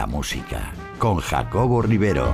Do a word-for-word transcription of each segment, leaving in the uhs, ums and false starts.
la música, con Jacobo Rivero.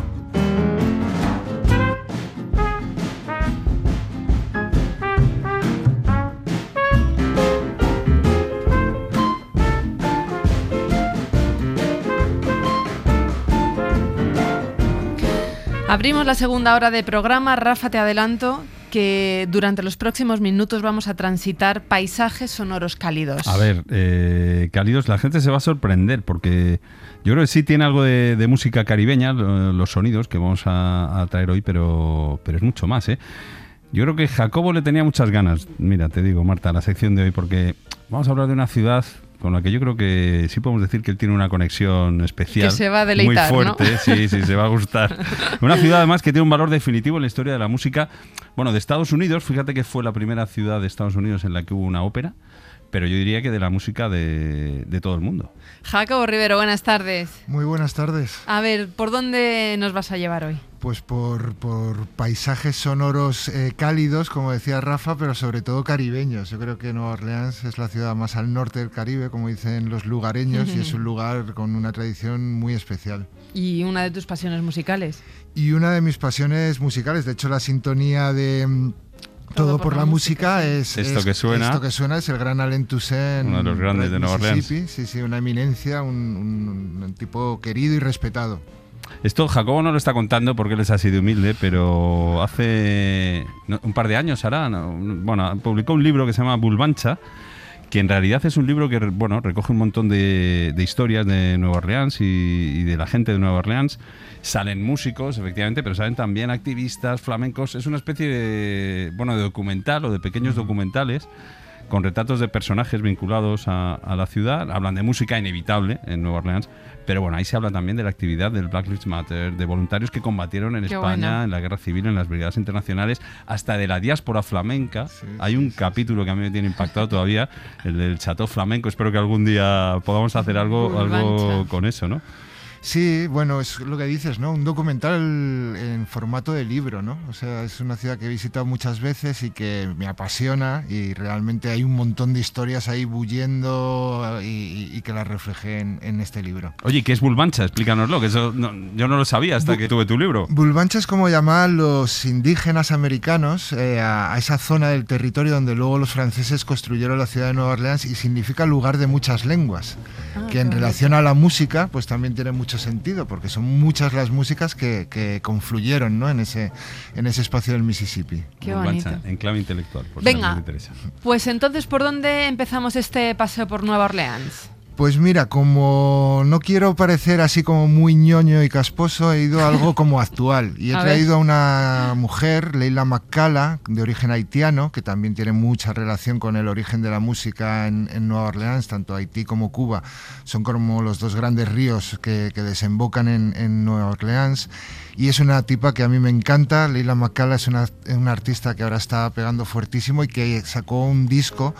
Abrimos la segunda hora de programa. Rafa, te adelanto que durante los próximos minutos vamos a transitar paisajes sonoros cálidos. A ver, eh, cálidos, la gente se va a sorprender porque yo creo que sí tiene algo de, de música caribeña, los sonidos que vamos a, a traer hoy, pero, pero es mucho más, ¿eh? Yo creo que Jacobo le tenía muchas ganas, mira, te digo, Marta, a la sección de hoy, porque vamos a hablar de una ciudad con la que yo creo que sí podemos decir que él tiene una conexión especial. Que se va a deleitar, muy fuerte, ¿no? sí, sí, se va a gustar. Una ciudad además que tiene un valor definitivo en la historia de la música, bueno, de Estados Unidos. Fíjate que fue la primera ciudad de Estados Unidos en la que hubo una ópera, pero yo diría que de la música de, de todo el mundo. Jacobo Rivero, buenas tardes. Muy buenas tardes. A ver, ¿por dónde nos vas a llevar hoy? Pues por, por paisajes sonoros eh, cálidos, como decía Rafa, pero sobre todo caribeños. Yo creo que Nueva Orleans es la ciudad más al norte del Caribe, como dicen los lugareños, y es un lugar con una tradición muy especial. ¿Y una de tus pasiones musicales? Y una de mis pasiones musicales. De hecho, la sintonía de Todo, Todo por, por la, la música, música es, esto es, que suena. Esto que suena es el gran Alain Toussaint, uno de los grandes de Nueva Orleans. Sí, sí, una eminencia, un, un, un tipo querido y respetado. Esto Jacobo no lo está contando porque él es así de humilde, pero hace no, un par de años hará, no, bueno, publicó un libro que se llama Bulbancha, que en realidad es un libro que, bueno, recoge un montón de, de historias de Nueva Orleans y, y de la gente de Nueva Orleans. Salen músicos, efectivamente, pero salen también activistas, flamencos. Es una especie de, bueno, de documental o de pequeños documentales con retratos de personajes vinculados a, a la ciudad. Hablan de música inevitable en Nueva Orleans, pero bueno, ahí se habla también de la actividad del Black Lives Matter, de voluntarios que combatieron en Qué España, bueno. en la Guerra Civil, en las brigadas internacionales, hasta de la diáspora flamenca. Sí, Hay un sí, capítulo sí. que a mí me tiene impactado todavía, el del Chateau Flamenco. Espero que algún día podamos hacer algo, algo con eso, ¿no? Sí, bueno, es lo que dices, ¿no? Un documental en formato de libro, ¿no? O sea, es una ciudad que he visitado muchas veces y que me apasiona, y realmente hay un montón de historias ahí bulliendo y, y que las reflejé en, en este libro. Oye, ¿qué es Bulbancha? Explícanoslo, que eso no, yo no lo sabía hasta Bu- que tuve tu libro. Bulbancha es como llaman los indígenas americanos eh, a, a esa zona del territorio donde luego los franceses construyeron la ciudad de Nueva Orleans, y significa lugar de muchas lenguas, ah, que en relación a la música pues también tiene mucho sentido, porque son muchas las músicas que, que confluyeron, ¿no? en ese en ese espacio del Mississippi. Qué bonito. En clave intelectual, por Venga, si me interesa. Pues entonces, ¿por dónde empezamos este paseo por Nueva Orleans? Pues mira, como no quiero parecer así como muy ñoño y casposo, he ido a algo como actual. Y he traído a una mujer, Leila McCalla, de origen haitiano, que también tiene mucha relación con el origen de la música en, en Nueva Orleans. Tanto Haití como Cuba son como los dos grandes ríos que, que desembocan en, en Nueva Orleans. Y es una tipa que a mí me encanta. Leila McCalla es una, una artista que ahora está pegando fuertísimo y que sacó un disco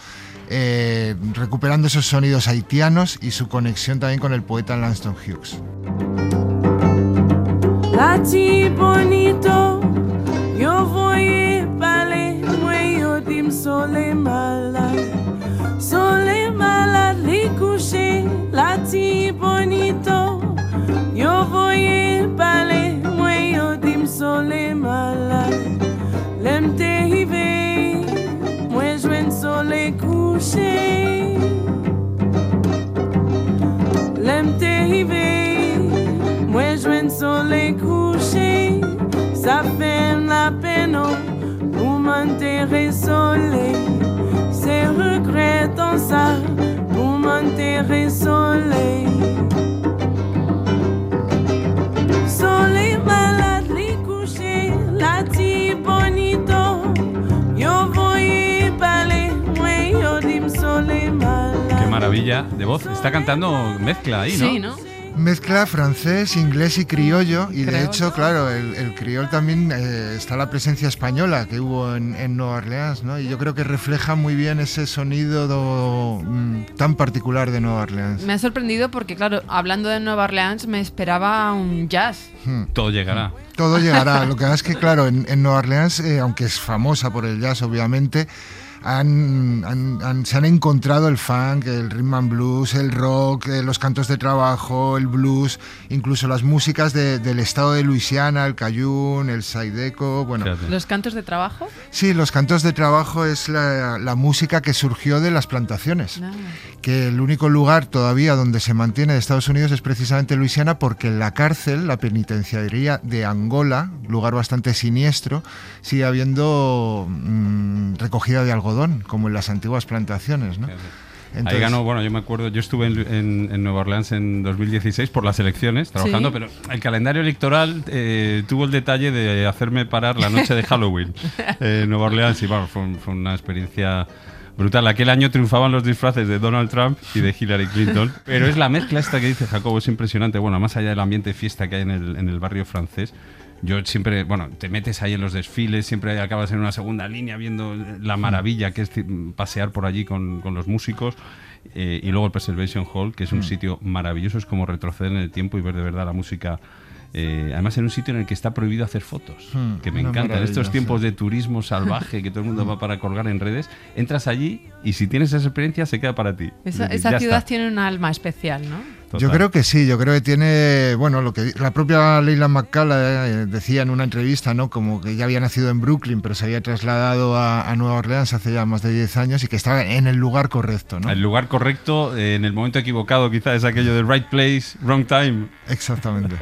Eh, recuperando esos sonidos haitianos y su conexión también con el poeta Langston Hughes. Lati bonito, yo voy a parler, moi yo dim sole malade, sole malade li couché. Lati bonito, yo voy a parler, moi yo dim sole malade, lem te hive, moi jouen sole couché, lem te hive, moi jouen sole couché. Ça fait la peine pour m'enterrer soleil, c'est regrettant ça pour m'enterrer soleil. Soleil malade li couché, la ti bonito, yo voy a parler, moi yo dim soleil malade. Qué maravilla de voz. Está cantando mezcla ahí, ¿no? Sí, ¿no? Mezcla francés, inglés y criollo, y Creo. de hecho, claro, el, el criol también eh, está la presencia española que hubo en, en Nueva Orleans, ¿no? Y yo creo que refleja muy bien ese sonido do, mm, tan particular de Nueva Orleans. Me ha sorprendido porque, claro, hablando de Nueva Orleans me esperaba un jazz. Hmm. Todo llegará. Todo llegará. Lo que pasa es que, claro, en, en Nueva Orleans, eh, aunque es famosa por el jazz, obviamente, han, han, han, se han encontrado el funk, el rhythm and blues, el rock, eh, los cantos de trabajo, el blues, incluso las músicas de, del estado de Luisiana, el cajún, el zydeco, bueno. ¿Los cantos de trabajo? Sí, los cantos de trabajo es la, la música que surgió de las plantaciones, ah. que el único lugar todavía donde se mantiene de Estados Unidos es precisamente Luisiana, porque en la cárcel, la penitenciaría de Angola, lugar bastante siniestro, sigue habiendo mmm, recogida de algodón, como en las antiguas plantaciones, ¿no? Entonces, ahí ganó, bueno, yo me acuerdo, yo estuve en, en, en Nueva Orleans en dos mil dieciséis por las elecciones, trabajando, sí. pero el calendario electoral eh, tuvo el detalle de hacerme parar la noche de Halloween eh, en Nueva Orleans, y bueno, fue, fue una experiencia brutal. Aquel año triunfaban los disfraces de Donald Trump y de Hillary Clinton, pero es la mezcla esta que dice Jacobo, es impresionante. Bueno, más allá del ambiente de fiesta que hay en el, en el barrio francés, yo siempre, bueno, te metes ahí en los desfiles, siempre acabas en una segunda línea viendo la maravilla que es pasear por allí con, con los músicos, eh, y luego el Preservation Hall, que es un mm. sitio maravilloso, es como retroceder en el tiempo y ver de verdad la música. Eh, además en un sitio en el que está prohibido hacer fotos, hmm, que me encanta. En estos tiempos de turismo salvaje que todo el mundo va para colgar en redes, entras allí y si tienes esa experiencia se queda para ti. Esa, esa ciudad está. Tiene un alma especial, ¿no? Total. Yo creo que sí, yo creo que tiene, bueno, lo que la propia Leila McCalla eh, decía en una entrevista, ¿no? Como que ya había nacido en Brooklyn, pero se había trasladado a, a Nueva Orleans hace ya más de diez años y que estaba en el lugar correcto, ¿no? El lugar correcto, eh, en el momento equivocado, quizás es aquello de right place, wrong time. Exactamente.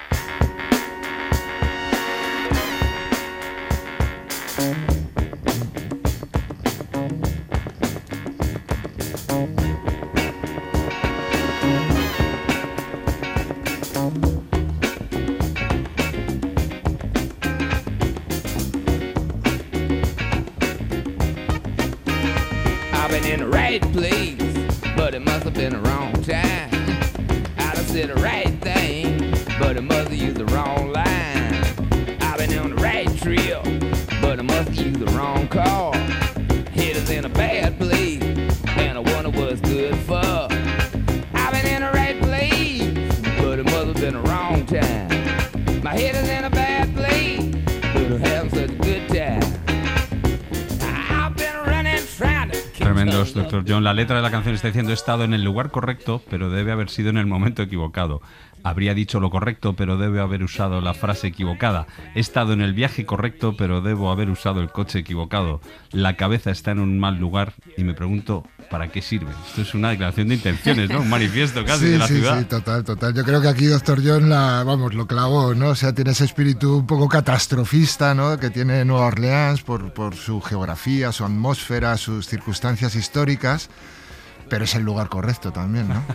doctor John, la letra de la canción está diciendo: he estado en el lugar correcto, pero debe haber sido en el momento equivocado. Habría dicho lo correcto, pero debe haber usado la frase equivocada. He estado en el viaje correcto, pero debo haber usado el coche equivocado. La cabeza está en un mal lugar y me pregunto, ¿para qué sirve? Esto es una declaración de intenciones, ¿no? Un manifiesto casi sí, de la sí, ciudad. Sí, total, total. Yo creo que aquí doctor John la, vamos, lo clavó, ¿no? O sea, tiene ese espíritu un poco catastrofista, ¿no? Que tiene Nueva Orleans por, por su geografía, su atmósfera, sus circunstancias históricas, pero es el lugar correcto también, ¿no?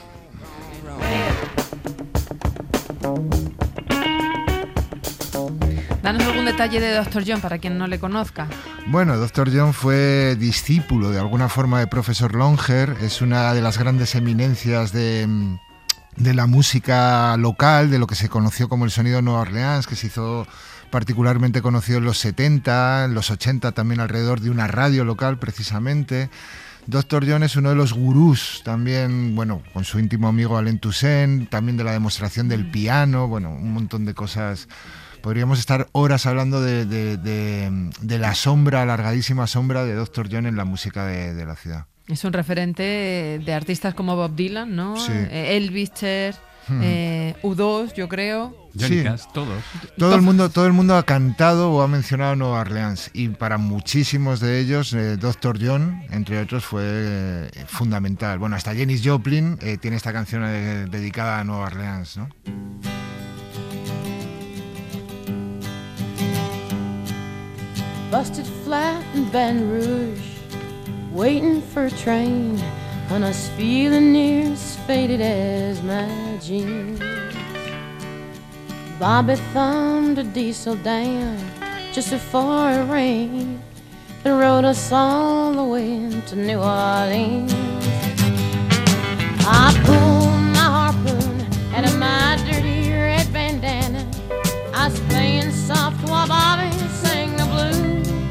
Danos algún detalle de doctor John para quien no le conozca. Bueno, doctor John fue discípulo de alguna forma de profesor Longer, es una de las grandes eminencias de, de la música local, de lo que se conoció como el sonido de Nueva Orleans, que se hizo particularmente conocido en los setenta, en los ochenta también alrededor de una radio local precisamente. doctor John es uno de los gurús también, bueno, con su íntimo amigo Alain Toussaint, también de la demostración del piano, bueno, un montón de cosas. Podríamos estar horas hablando de, de, de, de la sombra, alargadísima sombra de doctor John en la música de, de la ciudad. Es un referente de artistas como Bob Dylan, ¿no? Sí. Elvis, Cher, hmm. eh, U dos, yo creo. Johnny Cash, sí. todos. Todo el mundo, todo el mundo ha cantado o ha mencionado Nueva Orleans y para muchísimos de ellos, eh, doctor John, entre otros, fue eh, fundamental. Bueno, hasta Janis Joplin eh, tiene esta canción eh, dedicada a Nueva Orleans, ¿no? Busted flat in Baton Rouge, waiting for a train, and I was feeling near as faded as my jeans. Bobby thumbed a diesel down just before it rained and rode us all the way to New Orleans. I pulled my harpoon out of my dirty red bandana. I was playing soft while Bobby sang the blues.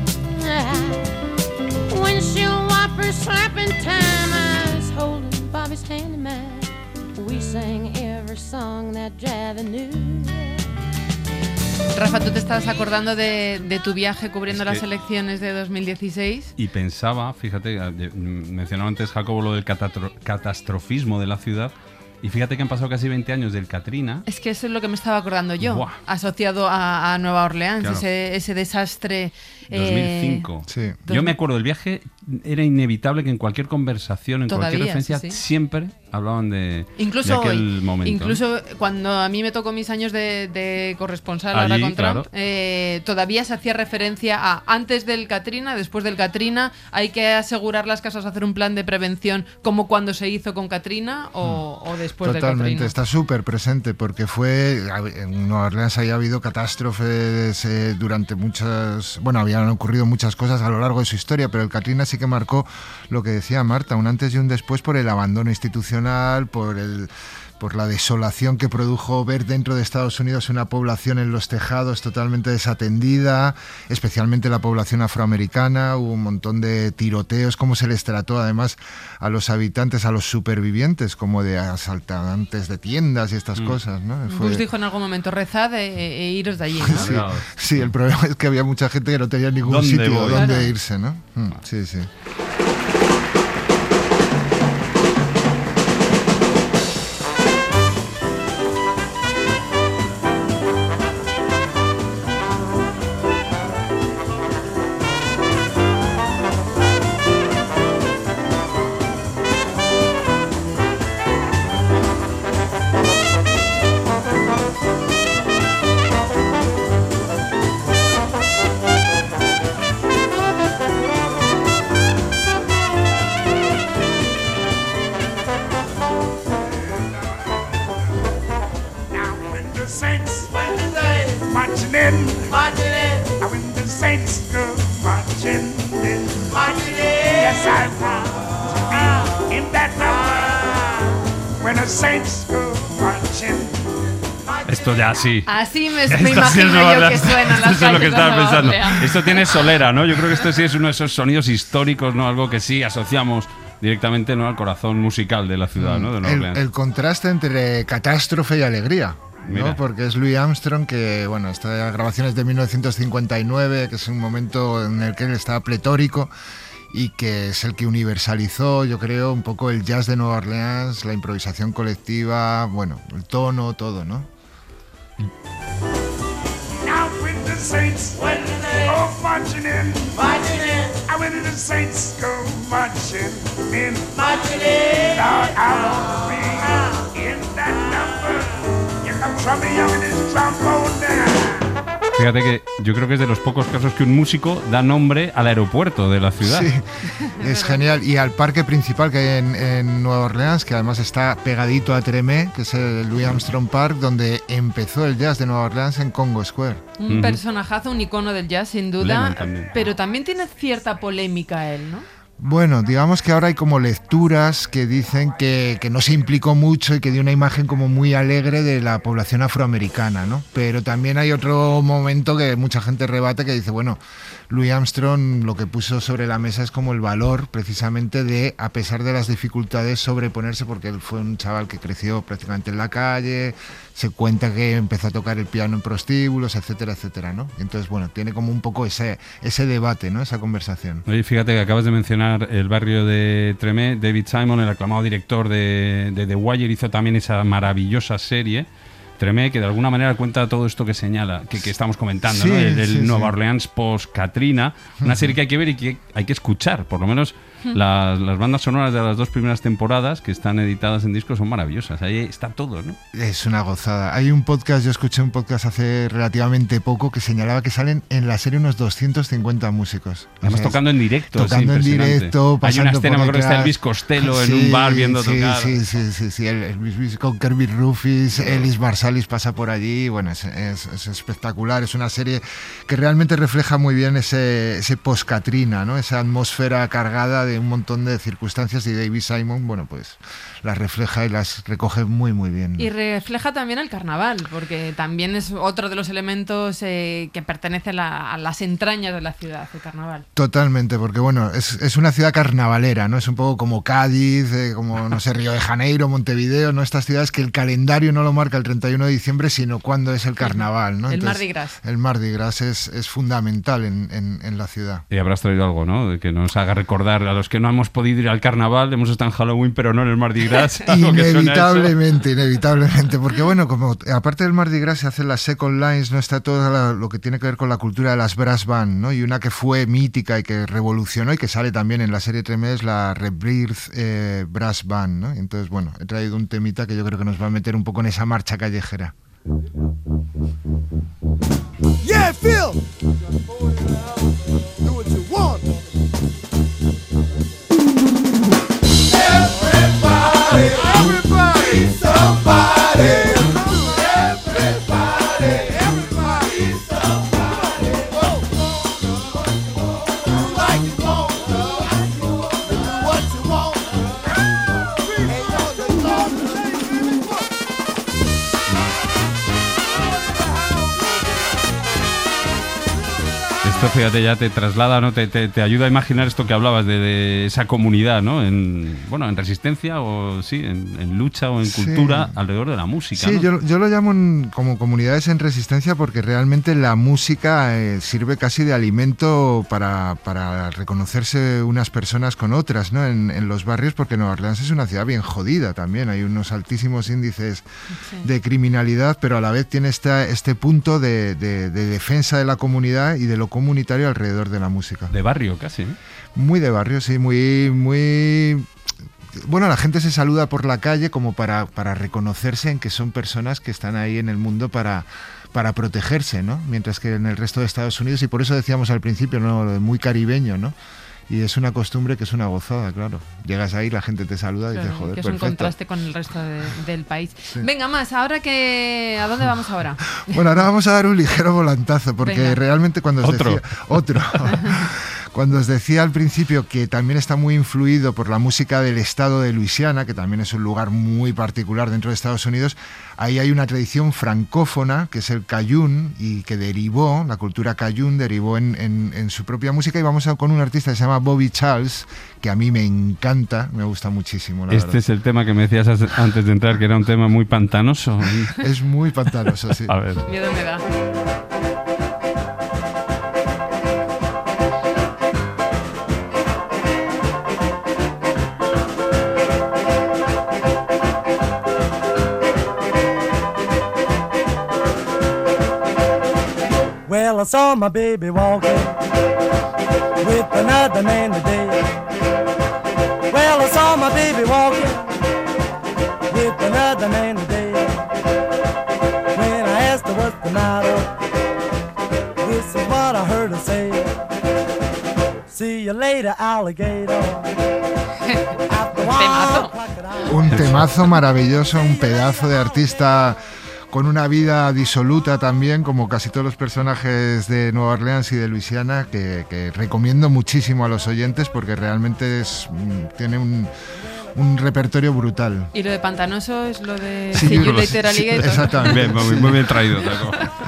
Windshield wipers slapping time, I was holding Bobby's hand in mine. We sang every song that Javi knew. Rafa, tú te estabas acordando de, de tu viaje cubriendo Es que- las elecciones de dos mil dieciséis. Y pensaba, fíjate, eh, mencionaba antes Jacobo lo del catatro- catastrofismo de la ciudad. Y fíjate que han pasado casi veinte años del Katrina. Es que eso es lo que me estaba acordando yo, Buah. asociado a, a Nueva Orleans, Claro. ese, ese desastre. dos mil cinco. Sí. Yo me acuerdo del viaje, era inevitable que en cualquier conversación, en Todavía, cualquier referencia, sí, sí. siempre hablaban de, Incluso de aquel hoy, momento. incluso cuando a mí me tocó mis años de, de corresponsal Allí, ahora con claro. Trump, eh, todavía se hacía referencia a antes del Katrina, después del Katrina, hay que asegurar las casas, hacer un plan de prevención como cuando se hizo con Katrina o, o después del Totalmente, Katrina. está súper presente porque fue, en Nueva Orleans había habido catástrofes eh, durante muchas, bueno, habían ocurrido muchas cosas a lo largo de su historia, pero el Katrina sí que marcó lo que decía Marta, un antes y un después por el abandono institucional, por el por la desolación que produjo ver dentro de Estados Unidos una población en los tejados totalmente desatendida, especialmente la población afroamericana. Hubo un montón de tiroteos, cómo se les trató además a los habitantes, a los supervivientes, como de asaltantes de tiendas y estas Mm. cosas, ¿no? Fue- Bush dijo en algún momento, rezad e, e- e iros de allí, ¿no? Sí, sí, el problema es que había mucha gente que no tenía ningún ¿Dónde sitio voy? donde Claro. irse, ¿no? Mm, sí, sí. Now when the saints marching in, now when the saints go marching in, yes I want to be in that number. When the saints go marching. Esto ya sí. Así me, Esto me sí es imagino Nueva yo que Orleans. suenan las Esto es lo que calles de estaba Nueva pensando. Orleans. Esto tiene solera, ¿no? Yo creo que esto sí es uno de esos sonidos históricos, ¿no? Algo que sí asociamos directamente, ¿no?, al corazón musical de la ciudad, ¿no? De Nueva El, Orleans. el contraste entre catástrofe y alegría, ¿no? Mira. Porque es Louis Armstrong, que, bueno, esta grabación es de mil novecientos cincuenta y nueve, que es un momento en el que él estaba pletórico y que es el que universalizó, yo creo, un poco el jazz de Nueva Orleans, la improvisación colectiva, bueno, el tono, todo, ¿no? Now when the saints go marching in, now when the saints go marching in, Lord, I want to be in that number. In the trouble, young and his trombone down. Fíjate que yo creo que es de los pocos casos que un músico da nombre al aeropuerto de la ciudad. Sí, es genial. Y al parque principal que hay en, en Nueva Orleans, que además está pegadito a Tremé, que es el Louis Armstrong Park, donde empezó el jazz de Nueva Orleans en Congo Square. Un Ujú. personajazo, un icono del jazz, sin duda, Lennon también. pero también tiene cierta polémica él, ¿no? Bueno, digamos que ahora hay como lecturas que dicen que, que no se implicó mucho y que dio una imagen como muy alegre de la población afroamericana, ¿no? Pero también hay otro momento que mucha gente rebate que dice, bueno, Louis Armstrong lo que puso sobre la mesa es como el valor precisamente de, a pesar de las dificultades, sobreponerse, porque él fue un chaval que creció prácticamente en la calle, se cuenta que empezó a tocar el piano en prostíbulos, etcétera, etcétera, ¿no? Entonces, bueno, tiene como un poco ese, ese debate, ¿no? Esa conversación. Oye, fíjate que acabas de mencionar el barrio de Tremé. David Simon, el aclamado director de, de The Wire, hizo también esa maravillosa serie Tremé, que de alguna manera cuenta todo esto que señala, que, que estamos comentando, Sí, ¿no? El, el sí, Nueva sí. Orleans post-Katrina, una serie que hay que ver y que hay que escuchar, por lo menos las, las bandas sonoras de las dos primeras temporadas que están editadas en disco son maravillosas, ahí está todo, ¿no? Es una gozada. Hay un podcast, yo escuché un podcast hace relativamente poco que señalaba que salen en la serie unos doscientos cincuenta músicos. Además O sea, es- tocando en directo, es tocando en impresionante. directo, Hay una pasando escena, por me acuerdo que está detrás. Elvis Costello en Sí, un bar viendo sí, tocar. Sí, sí, sí, sí. El, Elvis con Kirby Rufus, Ellis Marsalis pasa por allí. Bueno, es, es- es espectacular. Es una serie que realmente refleja muy bien ese, ese post-Katrina, ¿no? Esa atmósfera cargada de un montón de circunstancias, y David Simon, bueno, pues las refleja y las recoge muy, muy bien. Y refleja también el carnaval, porque también es otro de los elementos eh, que pertenece a, la- a las entrañas de la ciudad, el carnaval. Totalmente, porque bueno, es, es una ciudad carnavalera, ¿no? Es un poco como Cádiz, eh, como, no sé, Río de Janeiro, Montevideo, ¿no? Estas ciudades que el calendario no lo marca el treinta y uno de diciembre, sino cuándo es el carnaval, ¿no? El Entonces, Mardi Gras. El Mardi Gras es, es fundamental en, en, en la ciudad. Y habrás traído algo, ¿no? De que nos haga recordar a los que no hemos podido ir al carnaval, hemos estado en Halloween, pero no en el Mardi Gras. Algo que suena a eso. Inevitablemente, inevitablemente, porque bueno, como aparte del Mardi Gras se hacen las second lines, no está todo la, lo que tiene que ver con la cultura de las brass band, ¿no? Y una que fue mítica y que revolucionó y que sale también en la serie Tremé es la Rebirth eh, Brass Band, ¿no? Entonces, bueno, he traído un temita que yo creo que nos va a meter un poco en esa marcha callejera. Yeah, Phil. Do what you want. Everybody, everybody, somebody. Everybody, everybody, somebody. You like it, won't you? Do what you want. Ain't no denying. Esto, fíjate, ya te traslada, ¿no? Te, te, te ayuda a imaginar esto que hablabas de, de esa comunidad, ¿no? En, bueno, en resistencia o sí, en, en lucha o en Sí. cultura alrededor de la música, Sí, ¿no? yo, yo lo llamo en- como comunidades en resistencia porque realmente la música eh, sirve casi de alimento para, para reconocerse unas personas con otras, ¿no? En, en los barrios, porque Nueva Orleans es una ciudad bien jodida también, hay unos altísimos índices Sí. de criminalidad, pero a la vez tiene esta, este punto de, de- de defensa de la comunidad y de lo comunitario alrededor de la música. De barrio casi, ¿eh? Muy de barrio, sí, muy, muy... Bueno, la gente se saluda por la calle como para, para reconocerse en que son personas que están ahí en el mundo para, para protegerse, ¿no? Mientras que en el resto de Estados Unidos, y por eso decíamos al principio, ¿no? Lo de muy caribeño, ¿no? Y es una costumbre que es una gozada, claro. Llegas ahí, la gente te saluda y Claro, dices, joder, que es un perfecto. contraste con el resto de- del país. Venga, más, ahora que... ¿A dónde vamos ahora? Bueno, ahora vamos a dar un ligero volantazo, porque Venga. realmente cuando os Otro. decía... Otro. Cuando os decía al principio que también está muy influido por la música del estado de Luisiana, que también es un lugar muy particular dentro de Estados Unidos, ahí hay una tradición francófona, que es el cajún, y que derivó, la cultura cajún derivó en, en- en su propia música, y vamos a, con un artista que se llama Bobby Charles, que a mí me encanta, me gusta muchísimo, la Este verdad. es el tema que me decías as- antes de entrar, que era un tema muy pantanoso. Es muy pantanoso, sí. A ver. Miedo me da. Well, I saw my baby walking with another man today. Well, I saw my baby walking with another man today. When I asked her what's the matter, this is what I heard her say. See you later, alligator. After a while, Temazo. crocodile. Un temazo maravilloso, un pedazo de artista con una vida disoluta también, como casi todos los personajes de Nueva Orleans y de Luisiana, que, que recomiendo muchísimo a los oyentes porque realmente es, mm, tiene un, un repertorio brutal. Y lo de pantanoso es lo de Sí, See You lo- Later sí, Alligator. exactamente. Bien, muy, muy bien traído, Taco.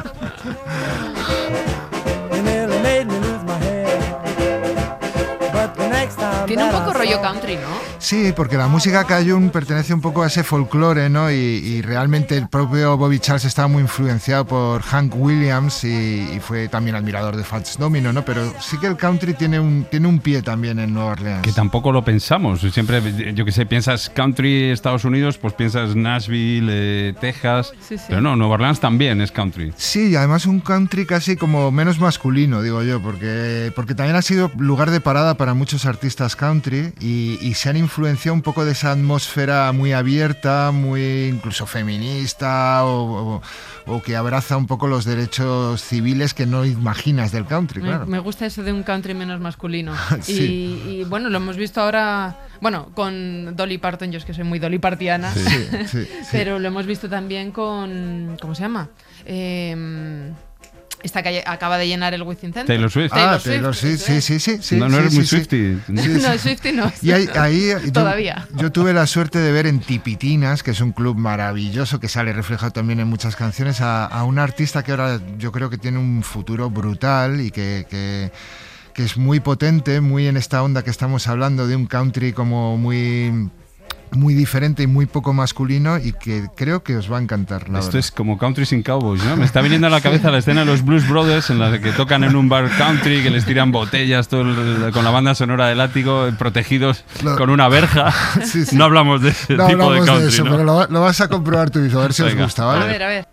You nearly made me lose my head. But the next time Tiene un that poco I rollo saw- country, ¿no? Sí, porque la música cajún pertenece un poco a ese folclore, ¿no? Y, y realmente el propio Bobby Charles estaba muy influenciado por Hank Williams y, y fue también admirador de Fats Domino, ¿no? Pero sí que el country tiene un, tiene un pie también en Nueva Orleans. Que tampoco lo pensamos. Siempre, yo que sé, piensas country Estados Unidos, pues piensas Nashville, eh, Texas. Sí, sí. Pero no, Nueva Orleans también es country. Sí, y además un country casi como menos masculino, digo yo, porque, porque también ha sido lugar de parada para muchos artistas country y, y se han influenciado un poco de esa atmósfera muy abierta, muy incluso feminista o, o- o que abraza un poco los derechos civiles que no imaginas del country, Me, claro. me gusta eso de un country menos masculino. Sí. y, y, bueno, lo hemos visto ahora, bueno, con Dolly Parton, yo es que soy muy Dolly Partiana, Sí, sí, sí. pero lo hemos visto también con, ¿cómo se llama? Eh, esta que acaba de llenar el Within Center. Taylor Swift. Ah, Taylor Swift, eso sí, es. sí, sí, sí. no, no sí, eres sí, muy sí. Swiftie. Sí, No, sí. Swiftie no. Y ahí, ahí yo, Todavía. yo tuve la suerte de ver en Tipitinas, que es un club maravilloso que sale reflejado también en muchas canciones, a, a un artista que ahora yo creo que tiene un futuro brutal y que, que, que es muy potente, muy en esta onda que estamos hablando de un country como muy muy diferente y muy poco masculino y que creo que os va a encantar. La Esto verdad. es como Country sin Cowboys, ¿no? Me está viniendo a la cabeza la escena de los Blues Brothers en la que tocan en un bar country, que les tiran botellas todo el, con la banda sonora de látigo, protegidos Lo... con una verja. Sí, sí. No hablamos de ese no tipo de country, de eso, ¿no? pero lo, lo vas a comprobar tú mismo, a ver si Venga. os gusta, ¿vale? A ver, a ver.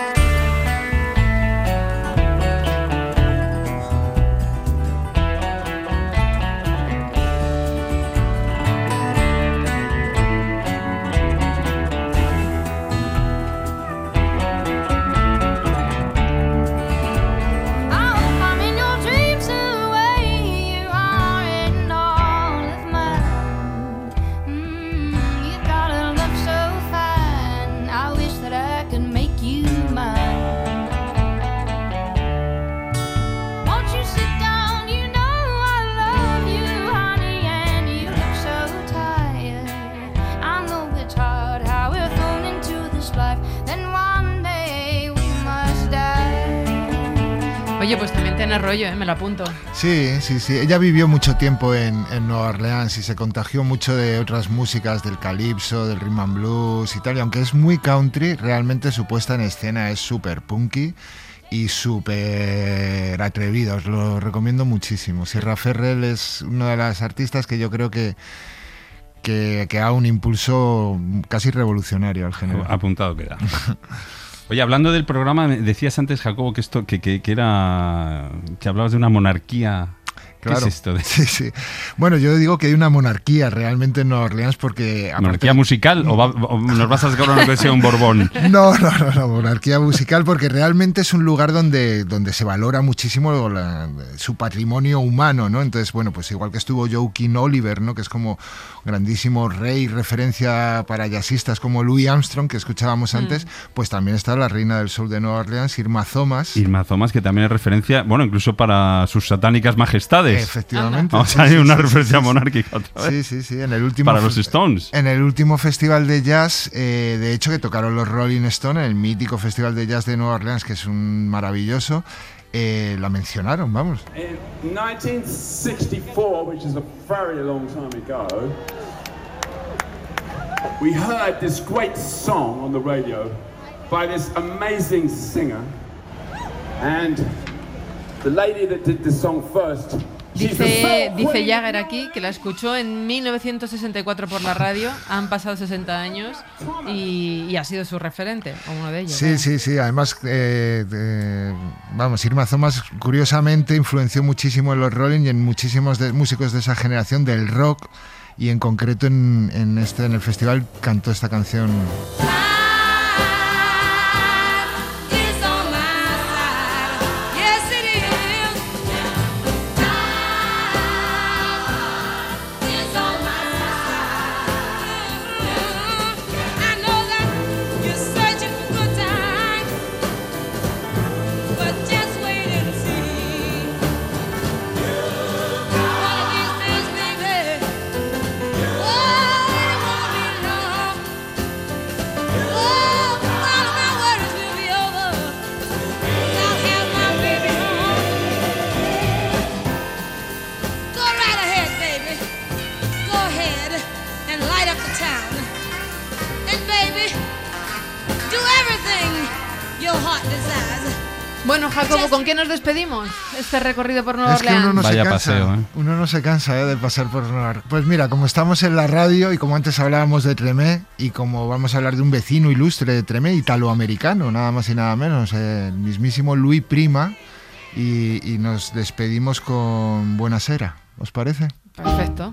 Oye, pues también tiene rollo, ¿eh? Me lo apunto. Sí, sí, sí. Ella vivió mucho tiempo en, en Nueva Orleans y se contagió mucho de otras músicas, del calipso, del rhythm and blues y tal. Y aunque es muy country, realmente su puesta en escena es súper punky y súper atrevida. Os lo recomiendo muchísimo. Sierra Ferrell es una de las artistas que yo creo que, que, que da un impulso casi revolucionario al género. Apuntado queda. Oye, hablando del programa, decías antes, Jacobo, que esto que, que, que era que hablabas de una monarquía. ¿Qué Claro. es esto? De... Sí, sí. Bueno, yo digo que hay una monarquía realmente en Nueva Orleans porque... ¿Monarquía musical o, va, o nos vas a sacar una que sea un Borbón? No, no, no, no, monarquía musical porque realmente es un lugar donde, donde se valora muchísimo la, su patrimonio humano, ¿no? Entonces, bueno, pues igual que estuvo Joaquin Oliver, ¿no? Que es como grandísimo rey, referencia para jazzistas como Louis Armstrong, que escuchábamos antes, mm. pues también está la reina del soul de Nueva Orleans, Irma Thomas. Irma Thomas, que también es referencia, bueno, incluso para sus satánicas majestades. Efectivamente. Vamos sí, a ir sí, una sí, referencia sí, monárquica otra vez. Sí, sí, sí. En el último para los Stones. En el último festival de jazz, eh, de hecho, que tocaron los Rolling Stones, el mítico festival de jazz de Nueva Orleans, que es un maravilloso, eh, la mencionaron, vamos. In nineteen sixty-four, which is a very long time ago, we heard this great song on the radio by this amazing singer, and the lady that did the song first. Dice, dice Jagger aquí que la escuchó en mil novecientos sesenta y cuatro por la radio, han pasado sesenta años y, y ha sido su referente, o uno de ellos. Sí, sí, sí, además, eh, eh, vamos, Irma Thomas curiosamente influenció muchísimo en los Rolling y en muchísimos de, músicos de esa generación del rock y en concreto en, en, este, en el festival cantó esta canción. Bueno, Jacobo, ¿con qué nos despedimos este recorrido por Nueva es Orleans? Que uno no Vaya se cansa, paseo, ¿eh? Uno no se cansa ¿eh? de pasar por Nueva Orleans. Pues mira, como estamos en la radio y como antes hablábamos de Tremé y como vamos a hablar de un vecino ilustre de Tremé, italoamericano, nada más y nada menos, eh, el mismísimo Louis Prima, y, y nos despedimos con Buena Sera, ¿os parece? Perfecto.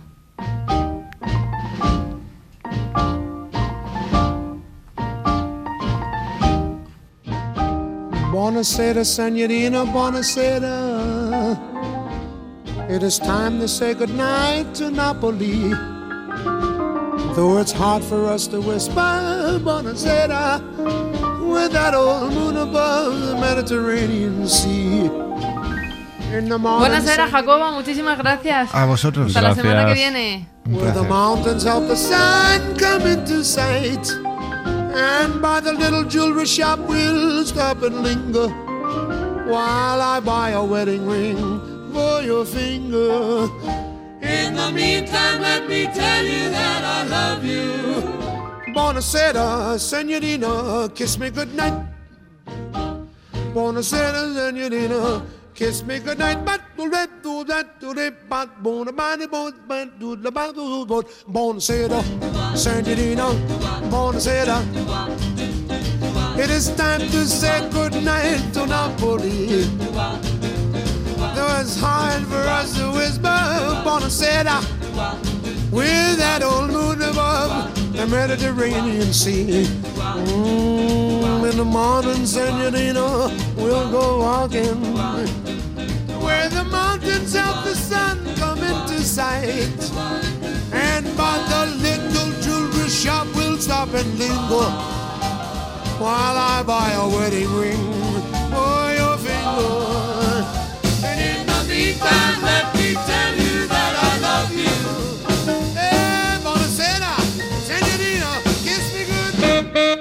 Buonasera, senorina, buonasera. It is time to say goodnight to Napoli. Though it's hard for us to whisper buonasera with that old moon above the Mediterranean Sea. Buonasera, Jacobo, muchísimas gracias. A vosotros. Hasta Gracias. la semana que viene. Where the mountains of the sun come into sight, and by the little jewelry shop we'll stop and linger while I buy a wedding ring for your finger. In the meantime, let me tell you that I love you. Buonasera, senorina, kiss me goodnight. Buonasera, senorina, kiss me goodnight. But do that, do that, do that, but buonasera, but do the but do but buonasera, senorina, buonasera. It is time to say goodnight to Napoli. Though it's hard for us to whisper buonasera with that old moon above the Mediterranean Sea. Mm, in the morning, senorina, we'll go walking where the mountains of the sun come into sight. And by the little jewelry shop, we'll stop and linger while I buy a wedding ring for your finger. And in the meantime, let me tell you that I love you. Hey, buonasera, senorina, kiss me good.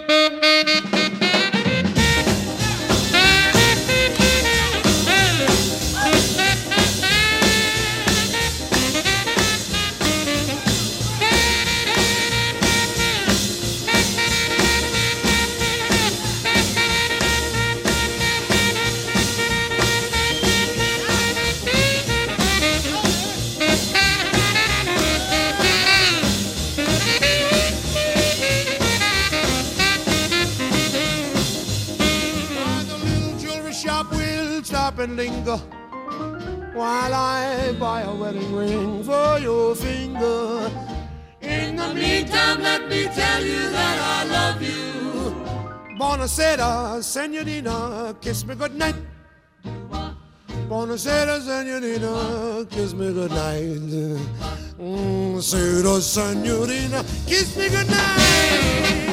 And linger while I buy a wedding ring for your finger. In the meantime, let me tell you that I love you. Buonasera, senorina, kiss me goodnight. Buonasera, senorina, kiss me goodnight. Mm, Buonasera, senorina, kiss me goodnight.